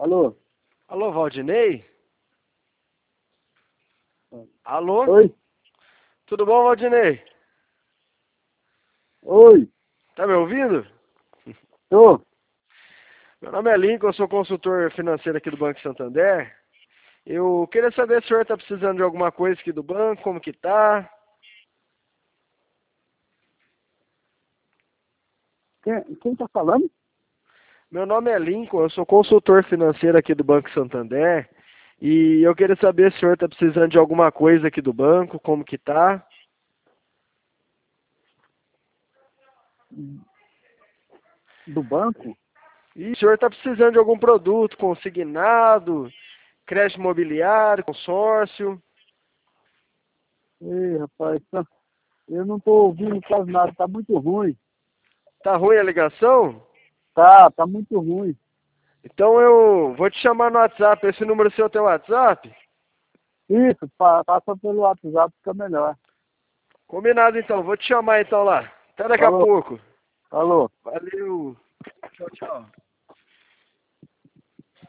Alô? Alô, Valdinei? Alô? Oi? Tudo bom, Valdinei? Oi? Tá me ouvindo? Tô? Meu nome é Lincoln, eu sou consultor financeiro aqui do Banco Santander. Eu queria saber se o senhor está precisando de alguma coisa aqui do banco, como que tá? Quem tá falando? Meu nome é Lincoln, eu sou consultor financeiro aqui do Banco Santander. E eu queria saber se o senhor está precisando de alguma coisa aqui do banco, como que tá? Do banco? E o senhor está precisando de algum produto consignado, crédito imobiliário, consórcio? Ei, rapaz, eu não tô ouvindo quase nada, tá muito ruim. Tá ruim a ligação? Tá muito ruim. Então eu vou te chamar no WhatsApp. Esse número seu tem WhatsApp? Isso, passa pelo WhatsApp, fica melhor. Combinado então, vou te chamar então lá. Até daqui a Falou, pouco. falou. Valeu. Tchau, tchau.